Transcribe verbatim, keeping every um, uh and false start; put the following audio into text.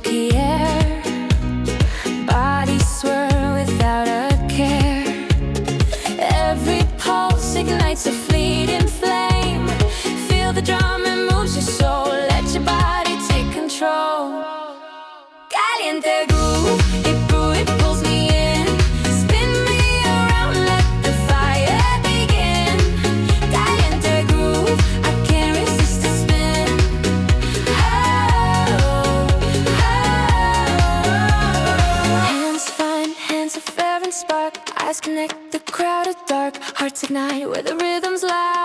silky air. Bodies swirl without a care. Every pulse ignites a fleeting flame. Feel the drum, it moves your soul. Let your body take control. Caliente groove, it, groove, it pulls me in. Spin me around, let the fire begin. Caliente groove, I can't resist the spin. Oh, oh. Hands find hands of fair and spark. Eyes connect, the crowd is dark. Hearts ignite where the rhythm's loud.